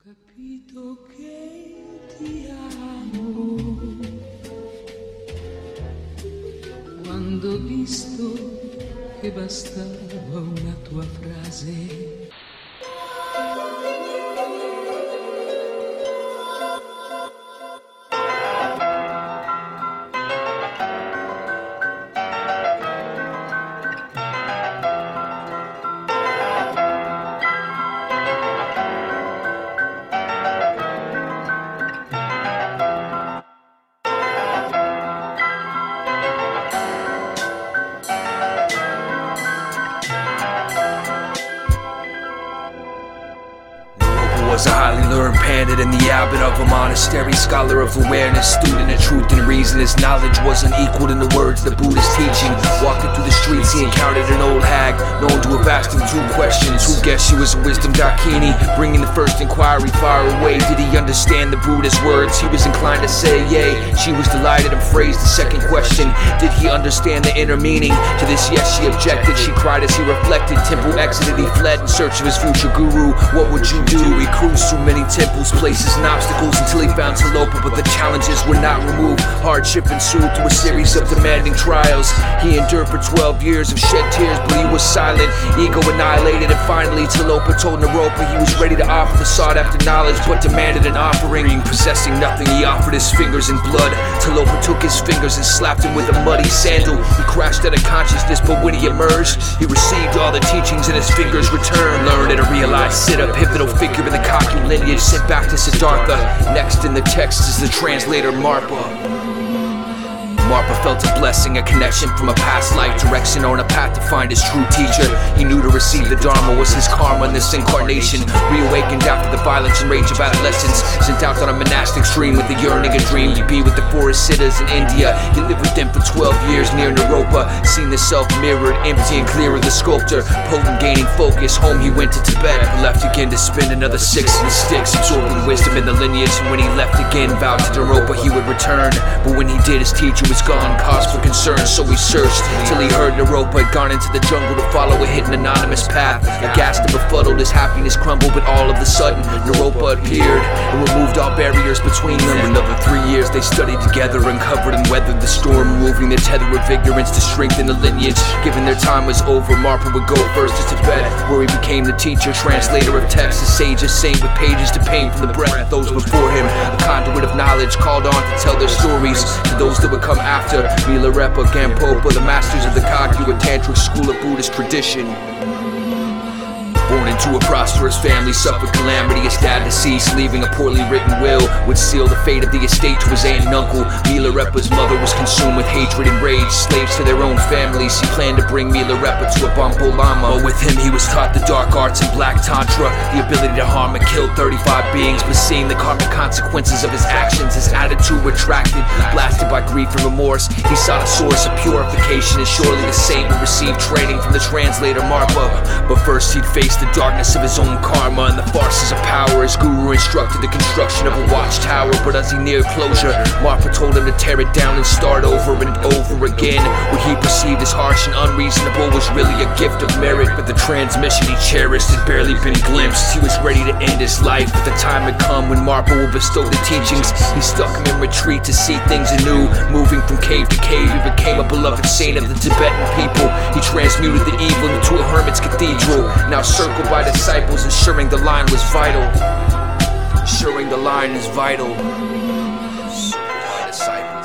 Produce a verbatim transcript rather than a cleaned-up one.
Capito che ti amo quando ho visto che bastava una tua frase. Was a highly learned pandit and the abbot of a monastery, scholar of awareness, student of truth and reason. His knowledge wasn't equal in the words the Buddha's teaching. Walking through the streets, he encountered an old hag known to have asked him two questions. Who guessed she was a wisdom dakini, bringing the first inquiry far away? Did he understand the Buddha's words? He was inclined to say yay. She was delighted and phrased the second question. Did he understand the inner meaning? To this, yes, she objected. She cried as he reflected. Temple exited, he fled in search of his future guru. What would you do? He cruised through many temples, places and obstacles until he found Tilopa, but the challenges were not removed. Hardship ensued through a series of demanding trials. He endured for twelve years of shed tears, but he was silent. Ego annihilated, and finally Tilopa told Naropa he was ready to offer the sought after knowledge, but demanded an offering. Possessing nothing, he offered his fingers in blood. Tilopa took his fingers and slapped him with a muddy sandal. He crashed out of consciousness, but when he emerged, he received all the teachings and his fingers returned. Learned at a realized sit-up, pivotal figure in the Kakyu lineage, sent back to Siddhartha. Next in the text is the translator Marpa. Marpa felt a blessing, a connection from a past life, direction on a path to find his true teacher. He knew to receive the Dharma was his karma in this incarnation. Reawakened after the violence and rage of adolescence, sent out on a monastic stream with the yearning and dream to be with the forest siddhas in India. He lived with them for twelve years near Naropa, seen the self mirrored, empty and clear of the sculptor. Potent gaining focus, home he went to Tibet, left again to spend another six in the sticks, absorbing wisdom in the lineage. And when he left again, vowed to Naropa he would return. But when he did, his teacher was gone, cause for concern, so he searched till he heard Naropa had gone into the jungle to follow a hidden anonymous path. Aghast and befuddled, his happiness crumbled, but all of a sudden Naropa appeared and removed all barriers between them. Another three years they studied together, uncovered and weathered the storm, removing the tether of ignorance to strengthen the lineage. Given their time was over, Marpa would go first to Tibet, where he became the teacher, translator of texts, a sage, a saint with pages to paint from the breath. Those before him, a conduit of knowledge, called on to tell their stories to those that would come after. Milarepa, Gampopa, the masters of the Kakyu, a tantric school of Buddhist tradition. Born into a prosperous family, suffered calamity. His dad deceased, leaving a poorly written will, would seal the fate of the estate to his aunt and uncle. Milarepa's mother was consumed with hatred and rage, slaves to their own families. He planned to bring Milarepa to a Bampo Lama, but with him he was taught the dark arts and black tantra, the ability to harm and kill thirty-five beings. But seeing the karmic consequences of his actions, his attitude retracted, blasted by grief and remorse. He sought a source of purification, and surely the saint would receive training from the translator Marpa. But first he'd face the darkness of his own karma and the farces of power. His guru instructed the construction of a watchtower, but as he neared closure, Marpa told him to tear it down and start over and over again. What he perceived as harsh and unreasonable was really a gift of merit, but the transmission he cherished had barely been glimpsed. He was ready to end his life, but the time had come when Marpa would bestow the teachings. He stuck him in retreat to see things anew. Moving from cave to cave, he became a beloved saint of the Tibetan people. He transmuted the evil into a hermit's cathedral, now circled by disciples, ensuring the line was vital. Ensuring the line is vital. Circled by disciples.